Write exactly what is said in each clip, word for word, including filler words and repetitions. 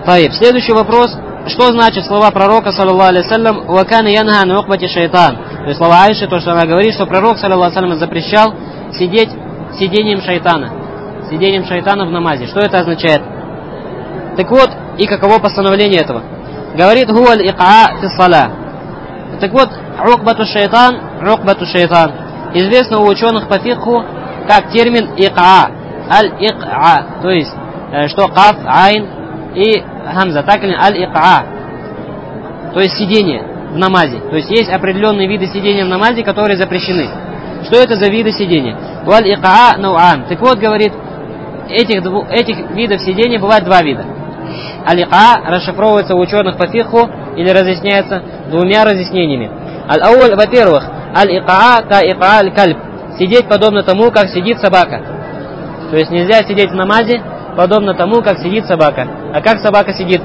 Таиб. Следующий вопрос. Что значит слова пророка, саллаллаху алейхи вассалям, «Вакана янха ан уқбати шайтан»? То есть слова Айши, то, что она говорит, что пророк, саллаллаху алейхи вассалям, запрещал сидеть сидением шайтана. Сидением шайтана в намазе. Что это означает? Так вот, и каково постановление этого? Говорит, «Хуа аль-икаа фи ссаля». Так вот, «Уқбату шайтан», «Уқбату шайтан» известно у ученых по фикху как термин «икаа». Аль-икаа. То есть, что каф, айн и хамза. Так или аль-икаа. То есть сидение в намазе. То есть есть определенные виды сидения в намазе, которые запрещены. Что это за виды сидения? Валь-икаа науан. Так вот, говорит, этих, этих видов сидения бывает два вида. Аль-икаа расшифровывается у ученых по фикху или разъясняется двумя разъяснениями. Аль-ауль, во-первых, аль-икаа ка икаа аль-кальб. Сидеть подобно тому, как сидит собака. То есть нельзя сидеть в намазе подобно тому, как сидит собака. А как собака сидит?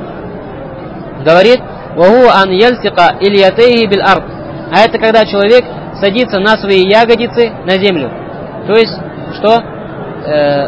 Говорит, ваху ан яльсика ильятейхи бил ард. А это когда человек садится на свои ягодицы на землю. То есть, что э,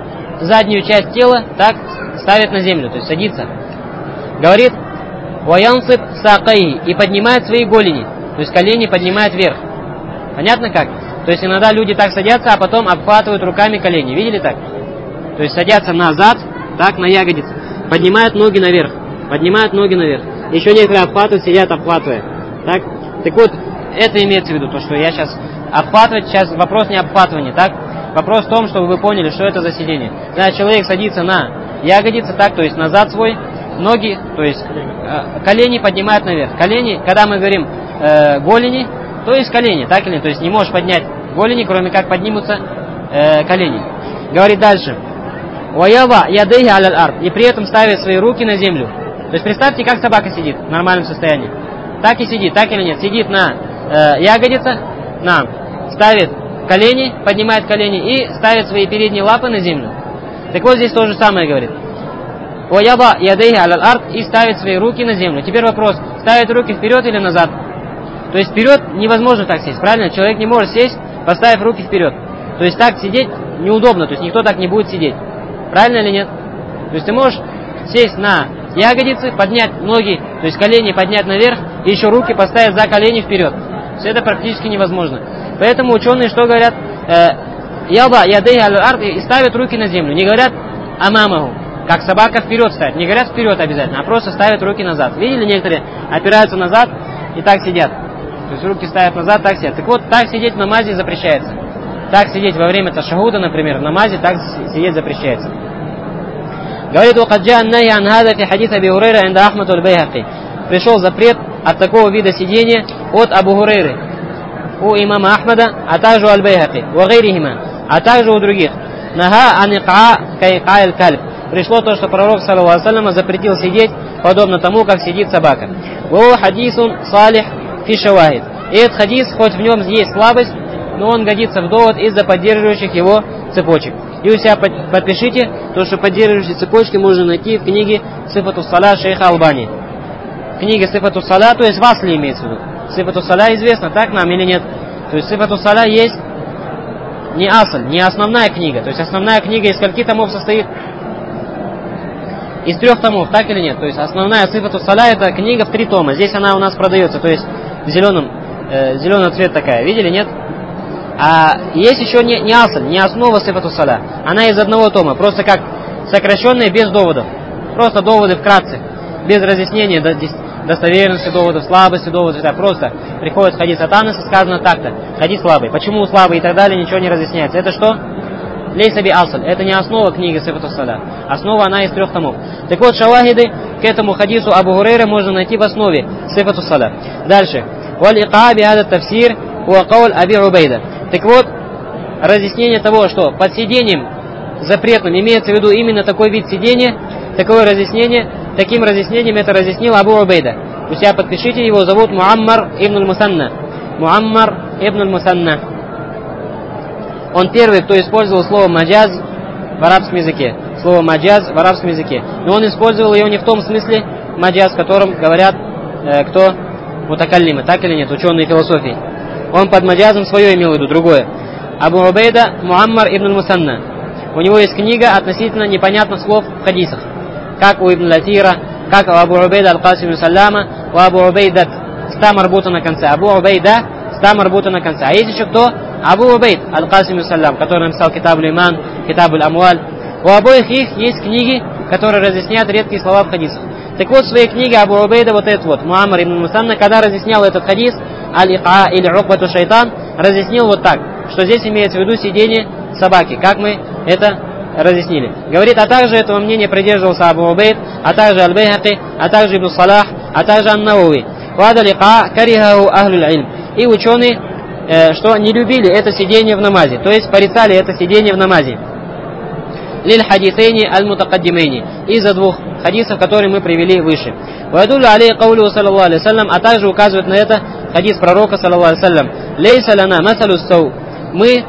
заднюю часть тела так ставит на землю, то есть садится. Говорит, ваянсып сакаи, и поднимает свои голени, то есть колени поднимает вверх. Понятно как? То есть иногда люди так садятся, а потом обхватывают руками колени. Видели так? То есть садятся назад, так, на ягодицы, поднимают ноги наверх, поднимают ноги наверх. Еще некоторые обхватывают, сидят обхватывая. Так? Так вот, это имеется в виду, то, что я сейчас обхватывать, сейчас вопрос не обхватывания, так? Вопрос в том, чтобы вы поняли, что это за сидение. Когда человек садится на ягодицы, так, то есть назад свой, ноги, то есть э, колени поднимают наверх. Колени, когда мы говорим э, голени, то есть колени, так или нет? То есть не можешь поднять голени, кроме как поднимутся э, колени. Говорит дальше. «Ваява ядейхи аляль ард», и при этом ставит свои руки на землю. То есть представьте, как собака сидит в нормальном состоянии. Так и сидит, так или нет? Сидит на э, ягодицах, на, ставит колени, поднимает колени и ставит свои передние лапы на землю. Так вот здесь то же самое говорит. «Ваява ядейхи аляль ард», и ставит свои руки на землю. Теперь вопрос, ставит руки вперед или назад? То есть вперед невозможно так сесть, правильно? Человек не может сесть, поставив руки вперед. То есть так сидеть неудобно, то есть никто так не будет сидеть. Правильно или нет? То есть ты можешь сесть на ягодицы, поднять ноги, то есть колени поднять наверх, и еще руки поставить за колени вперед. То есть это практически невозможно. Поэтому ученые что говорят? Яба ядей аль-ард, и ставят руки на землю. Не говорят амамаху, как собака вперед ставит. Не говорят вперед обязательно, а просто ставят руки назад. Видели, некоторые опираются назад и так сидят. То есть руки ставят назад, так сидят. Так вот, так сидеть в намазе запрещается. Так сидеть во время ташахуда, например, в намазе, так сидеть запрещается. Говорит, «Вакаджа аннахи ан хада фи хадис Аби Хурейра инда Ахмад аль-Байхаки». Пришел запрет от такого вида сидения от Абу Хурейры, у имама Ахмада, а также у аль-Байхаки, у гайрихима, а также у других. Наха ан икаа ка икаа аль-кальб. Пришло то, что пророк, саллаллаху алейхи вассалям, запретил сидеть подобно тому, как сидит собака. Ва хадисун салих фи шавахид. И этот хадис, хоть в нем есть слабость, но он годится в довод из-за поддерживающих его цепочек. И у себя подпишите, то, что поддерживающие цепочки можно найти в книге Сифату Саля шейха Албани. Книга Сифату Саля, то есть в Асли имеется в виду. Сифату Саля известно, так нам или нет? То есть Сифату Саля есть не асль, не основная книга. То есть основная книга из скольки томов состоит? Из трех томов, так или нет? То есть основная Сифату Саля — это книга в три тома. Здесь она у нас продается, то есть в зеленом, э, зеленый цвет такая. Видели, нет? А есть еще не, не асль, не основа Сифату Саля. Она из одного тома, просто как сокращенная, без доводов. Просто доводы вкратце, без разъяснения достоверности доводов, слабости доводов. Это просто приходит хадис от Анаса, сказано так-то, хадис слабый. Почему слабый и так далее, ничего не разъясняется. Это что? Лейсаби асль. Это не основа книги Сифату Саля. Основа она из трех томов. Так вот, шавахиды к этому хадису Абу Хурейра можно найти в основе Сифату Саля. Дальше. Валь икаа би хада тафсир хуа кауль Аби Убейда. Так вот, разъяснение того, что под сидением запретным имеется в виду именно такой вид сидения, такое разъяснение, таким разъяснением это разъяснил Абу Убейда. У себя подпишите, его зовут Муаммар ибн аль-Мусанна. Муаммар ибн аль-Мусанна. Он первый, кто использовал слово маджаз в арабском языке. Слово маджаз в арабском языке. Но он использовал его не в том смысле маджаз, в котором говорят э, кто мутакаллимы, так или нет, ученые философии. Он под маджазом свое имел в виду, другое. Абу Убейда Муаммар ибн аль-Мусанна. У него есть книга относительно непонятных слов в хадисах. как у Ибн Латира, как у Абу Убейда Аль-Касим Саляма, у Абу Убейда ста марбута на конце, Абу Убейда ста марбута на конце. А есть еще кто? Абу Убейд Аль-Касим Салям, который написал Китаб Аль-Иман, Китаб Аль-Амуаль. У обоих их есть книги, которые разъясняют редкие слова в хадисах. Так вот, в своей книге Абу Убейда, вот этот вот, Муаммар ибн Мусанна, когда разъяснял этот хадис, аль-икаа или рукбату шайтан, разъяснил вот так, что здесь имеется в виду сидение собаки, как мы это разъяснили. Говорит, а также этого мнения придерживался Абу Убейд, а также Аль-Байхаки, а также Ибн Салах, а также Ан-Науи. Вада ликаа карихаху ахлюль илм. И ученые, э, что не любили это сидение в намазе, то есть порицали это сидение в намазе. Лиль хадисейни аль-мутакаддимейни, из-за двух хадисов, которые мы привели выше. Вадулю алей каулю саллаллаху алейхи саллям, а также указывает на это хадис пророка саллаллаху алейхи саллям. Лейса лана масалу сау. Мы,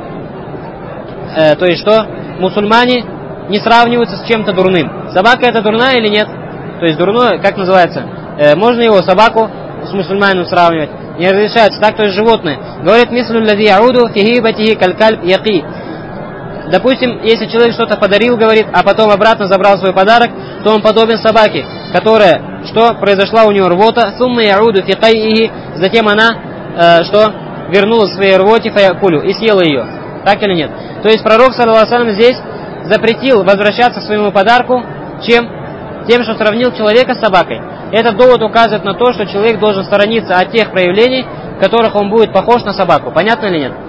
э, то есть что, мусульмане не сравниваются с чем-то дурным. Собака это дурная или нет? То есть дурное, как называется? Э, можно его, собаку, с мусульманином сравнивать? Не разрешается. Так, то есть животное. Говорит, мислю лади ауду фихибатихи калькальб яки. Допустим, если человек что-то подарил, говорит, а потом обратно забрал свой подарок, то он подобен собаке, которая, что, произошла у него рвота, сумма яуду фикайихи, затем она, э, что, вернулась в своей рвоте фаякулю и съела ее. Так или нет? То есть пророк, саллаллаху алейхи ва саллям, здесь запретил возвращаться к своему подарку, чем? Тем, что сравнил человека с собакой. Этот довод указывает на то, что человек должен сторониться от тех проявлений, в которых он будет похож на собаку. Понятно или нет?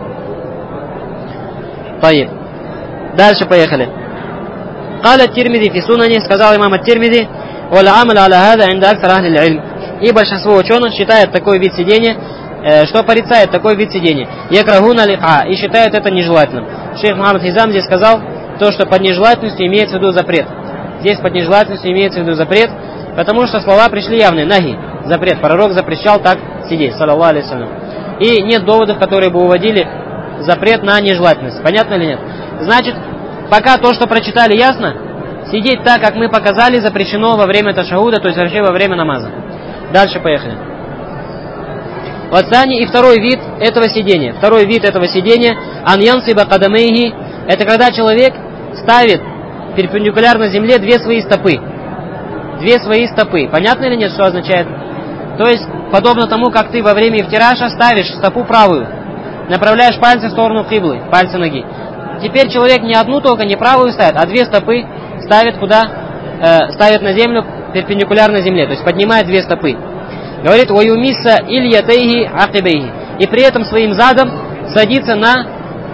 Поехали. Дальше поехали. Каля Тирмиди фи сунани, сказал имам ат-Тирмиди, валя амаль аля хада инда аксар ахли аль-илм. И большинство ученых считает такой вид сидения, э, что порицает такой вид сидения. Якрахуна лиха, и считают это нежелательным. Шейх Мухаммад Хизам здесь сказал, то, что под нежелательностью имеется в виду запрет. Здесь под нежелательностью имеется в виду запрет, потому что слова пришли явные. Нахи, запрет. Пророк запрещал так сидеть, саллаллаху алейхи ва саллям. И нет доводов, которые бы уводили запрет на нежелательность. Понятно или нет? Значит, пока то, что прочитали, ясно, сидеть так, как мы показали, запрещено во время ташахуда, то есть вообще во время намаза. Дальше поехали. Ватсани, и второй вид этого сидения. Второй вид этого сидения, аньянсиба кадамейхи, это когда человек ставит перпендикулярно земле две свои стопы. Две свои стопы. Понятно или нет, что означает? То есть, подобно тому, как ты во время ифтираша ставишь стопу правую, направляешь пальцы в сторону киблы, пальцы ноги. Теперь человек не одну только, не правую ставит, а две стопы ставит куда? Э, ставит на землю перпендикулярно земле, то есть поднимает две стопы. Говорит, «Ваюмисса ильятейхи акибейхи». И при этом своим задом садится на,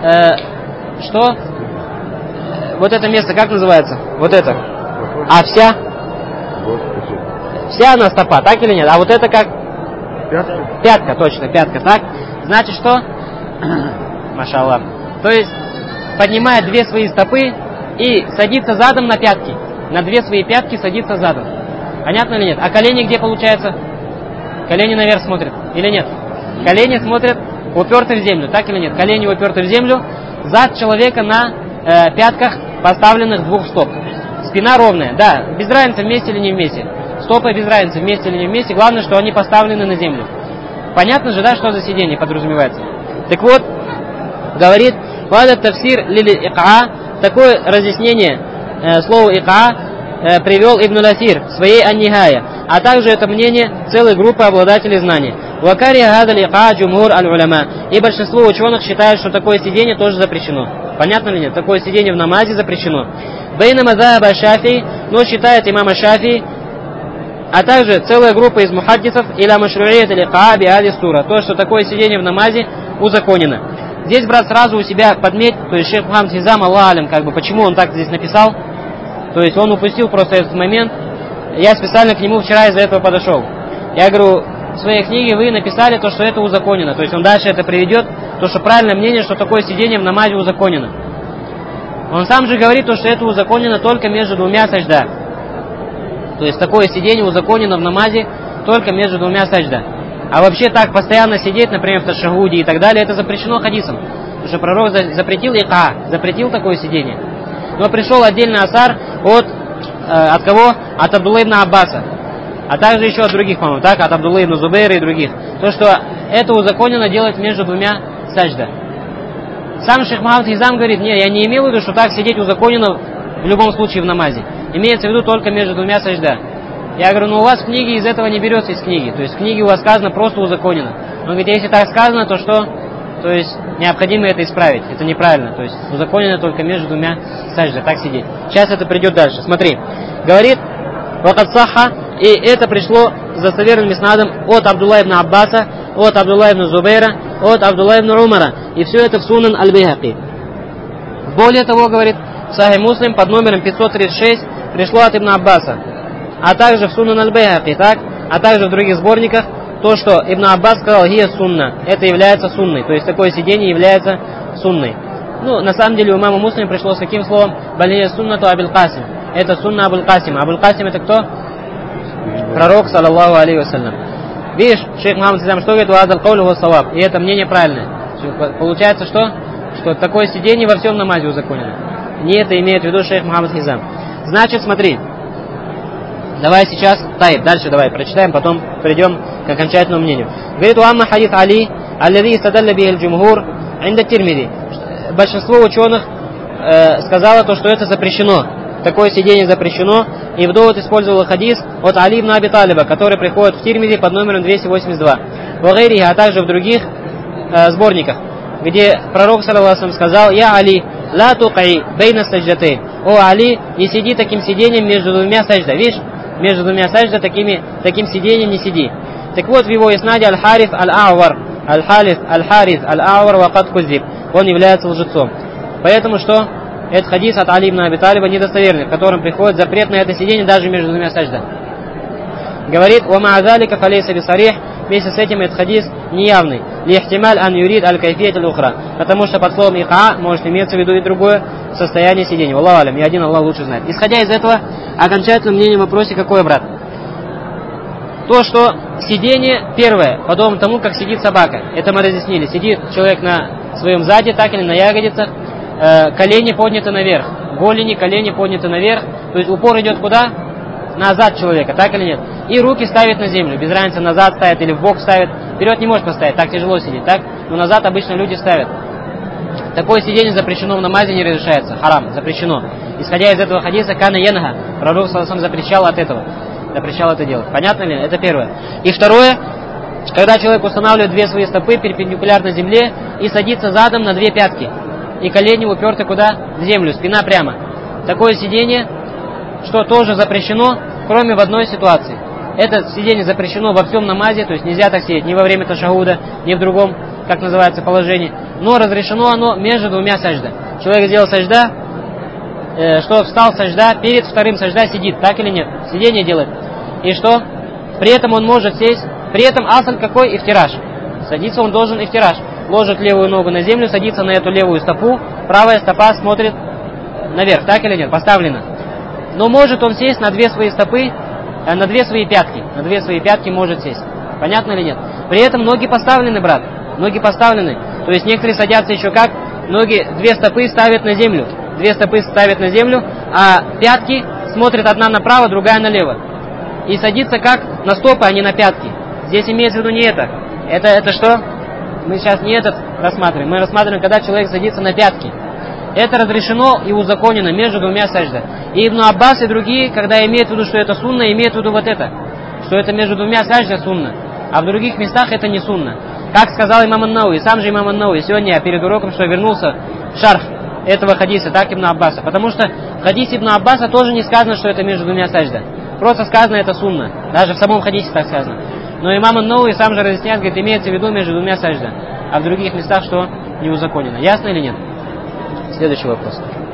э, что? Вот это место, как называется? Вот это. А вся? Вся она стопа, так или нет? А вот это как? Пятка. Пятка, точно, пятка, так? Значит, что? Машаллах. То есть, поднимает две свои стопы и садится задом на пятки. На две свои пятки садится задом. Понятно или нет? А колени где получается? Колени наверх смотрят. Или нет? Колени смотрят уперты в землю. Так или нет? Колени уперты в землю. Зад человека на э, пятках поставленных двух стоп. Спина ровная. Да, без разницы вместе или не вместе. Стопы без разницы вместе или не вместе. Главное, что они поставлены на землю. Понятно же, да, что за сидение подразумевается? Так вот, говорит, «Вада тавсир лили икаа», такое разъяснение э, слова икаа э, привел Ибн Ласир в своей Ан-Нихая, а также это мнение целой группы обладателей знаний. «Вакари гадаль икаа джумхур аль-уляма», и большинство ученых считают, что такое сидение тоже запрещено. Понятно ли нет? Такое сидение в намазе запрещено. «Бейна мазаба Шафии», но считает имама Шафии, а также целая группа из мухаддисов иля машруият или кааби ади сура, то, что такое сидение в намазе узаконено. Здесь, брат, сразу у себя подметь, то есть шейх Мухаммад Хизам, Аллах алям, как бы, почему он так здесь написал, то есть он упустил просто этот момент. Я специально к нему вчера из-за этого подошел. Я говорю, в своей книге вы написали то, что это узаконено, то есть он дальше это приведет, то, что правильное мнение, что такое сидение в намазе узаконено. Он сам же говорит, то, что это узаконено только между двумя сажда. То есть такое сидение узаконено в намазе только между двумя сажда. А вообще так постоянно сидеть, например, в ташахуде и так далее, это запрещено хадисом. Потому что пророк запретил ика, запретил такое сидение. Но пришел отдельный асар от, э, от кого? От Абдулла ибн Аббаса. А также еще от других, по-моему, так, от Абдулла ибн Зубейра и других. То, что это узаконено делать между двумя сажда. Сам шейх Мухаммад Хизам говорит, нет, я не имел в виду, что так сидеть узаконено в любом случае в намазе. Имеется в виду только между двумя сажда. Я говорю, ну у вас в книге из этого не берется из книги. То есть в книге у вас сказано просто узаконено. Он говорит, если так сказано, то что? То есть необходимо это исправить. Это неправильно. То есть узаконено только между двумя сажда. Так сидеть. Сейчас это придет дальше. Смотри. Говорит, вакад саха, и это пришло с достоверным иснадом от Абдулла ибн Аббаса, от Абдулла ибн Зубейра, от Абдулла ибн Умара. И все это в Сунан аль-Байхаки. Более того, говорит, Сахих Муслим под номером пятьсот тридцать шесть пришло от Ибн Аббаса. А также в Сунан аль-Байхаки, так? А также в других сборниках то, что Ибн Аббас сказал, хия сунна, это является сунной. То есть такое сидение является сунной. Ну, на самом деле у имама Муслима пришло с каким словом? Балия суннату Абуль Касим. Это сунна Абуль Касима. Абуль Касим это кто? Пророк, саллаллаху алейхи вассалям. Видишь, шейх Мухаммад Сидам что говорит? Ваазаль каулю ва саваб. И это мнение правильное. Получается что? Что такое сидение во всем намазе узаконено. Не это имеет в виду шейх Мухаммад Хизам. Значит, смотри. Давай сейчас, тайп, дальше давай прочитаем, потом придем к окончательному мнению. Говорит, уамма хадис Али, аллади стадалля бихи аль-джумхур, инда Тирмиди. Большинство ученых э, сказало то, что это запрещено. Такое сидение запрещено. И в довод использовал хадис от Али ибн Аби Талиба, который приходит в Тирмиди под номером двести восемьдесят два. В Гайри, а также в других э, сборниках, где пророк саллаллаху алейхи сказал, я Али, ла туқай бейна садждатейн. О Али, не сиди таким сидением между двумя саджда. Видишь? Между двумя саджда такими, таким сидением не сиди. Так вот, в его иснаде аль-Хариф аль-Ауар, аль-Халиф аль-Хариф аль-Ауар вакад кузиб. Он является лжецом. Поэтому что? Этот хадис от Али ибн Аби Талиба недостоверный, в котором приходит запрет на это сидение даже между двумя саджда. Говорит, «Ва ма'азалика фалейса бисарих», вместе с этим этот хадис неявный. «Лихтималь ан юрид аль-кайфият аль-ухра», потому что под словом «ика» может иметься в виду и другое состояние сидения. Аллаху алям, и один Аллах лучше знает. Исходя из этого, окончательное мнение в вопросе какое, брат? То, что сидение, первое, подобно тому, как сидит собака. Это мы разъяснили. Сидит человек на своем заде, так или на ягодицах, э, колени подняты наверх. Голени, колени подняты наверх. То есть упор идет куда? Назад человека, так или нет? И руки ставит на землю. Без разницы, назад ставит или в бок ставит. Вперед не может поставить, так тяжело сидеть, так? Но назад обычно люди ставят. Такое сидение запрещено в намазе, не разрешается. Харам, запрещено. Исходя из этого хадиса, кана янха, пророк саллаллаху запрещал от этого. Запрещал это делать. Понятно ли? Это первое. И второе, когда человек устанавливает две свои стопы перпендикулярно земле и садится задом на две пятки. И колени уперты куда? В землю, спина прямо. Такое сидение, что тоже запрещено, кроме в одной ситуации. Это сидение запрещено во всем намазе, то есть нельзя так сидеть ни во время ташахуда, ни в другом, как называется, положении. Но разрешено оно между двумя сажда. Человек сделал сажда, э, что встал сажда, перед вторым сажда сидит, так или нет? Сидение делает. И что? При этом он может сесть, при этом асаль какой? Ифтираж. Садиться он должен ифтираж. Ложит левую ногу на землю, садится на эту левую стопу, правая стопа смотрит наверх, так или нет? Поставлено. Но может он сесть на две свои стопы, на две свои пятки. На две свои пятки может сесть. Понятно или нет? При этом ноги поставлены, брат. Ноги поставлены. То есть некоторые садятся еще как? Ноги, две стопы ставят на землю. Две стопы ставят на землю, а пятки смотрят одна направо, другая налево. И садится как? На стопы, а не на пятки. Здесь имеется в виду не это. Это, это что? Мы сейчас не этот рассматриваем. Мы рассматриваем, когда человек садится на пятки. Это разрешено и узаконено между двумя сажда. И Ибн Аббас и другие, когда имеют в виду, что это сунна, имеют в виду вот это. Что это между двумя сажда сунна. А в других местах это не сунна. Как сказал имам ан-Науи, сам же имам ан-Науи, сегодня я перед уроком, что вернулся в шарх этого хадиса, так Ибн Аббаса. Потому что в хадисе Ибн Аббаса тоже не сказано, что это между двумя сажда. Просто сказано это сунна. Даже в самом хадисе так сказано. Но имам ан-Науи сам же разъясняет, говорит, имеется в виду между двумя сажда. А в других местах что? Не узаконено. Ясно или нет? Следующий вопрос.